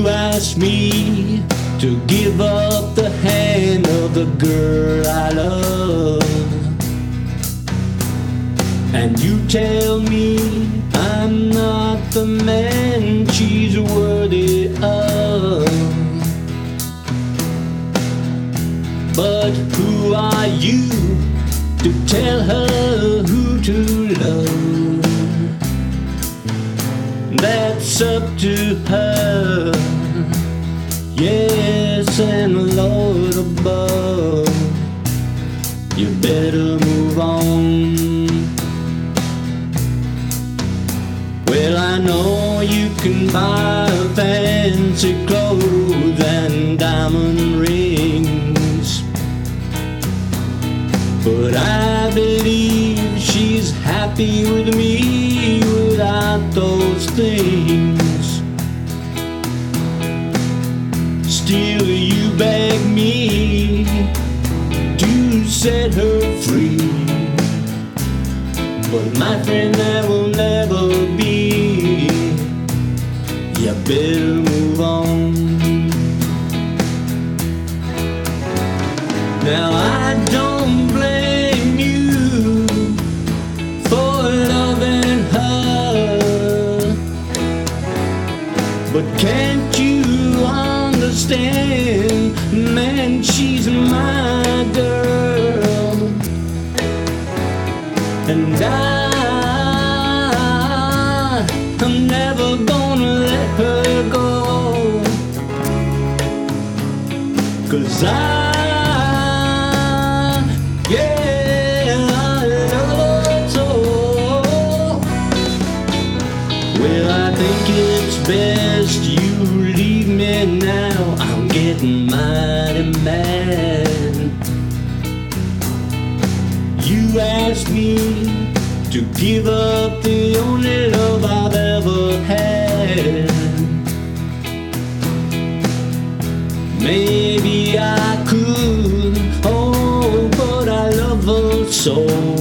asked me to give up the hand of the girl I love, and you tell me I'm not the man she's worthy of. But who are you to tell her who to love? That's up to her, yes, and the Lord above. You better move on. Well, I know you can buy fancy clothes and diamond rings, but I believe she's happy with me without those things. Still you beg me to set her free, but my friend, that will never be. You better move on. Now I don't blame you for loving her, but can't you understand, man, she's my girl, and I'm never gonna let her go, 'cause yeah, I love her so. Well, I think it's best you leave me now. I'm getting mighty mad. You asked me to give up the only love I've ever had. Maybe I could, oh, but I love her so.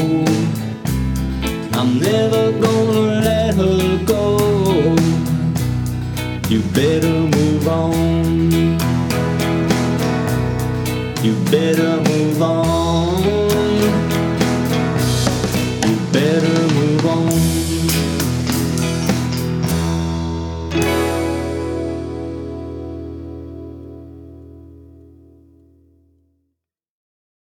I'm never gonna let her go. You better move on. You better move on.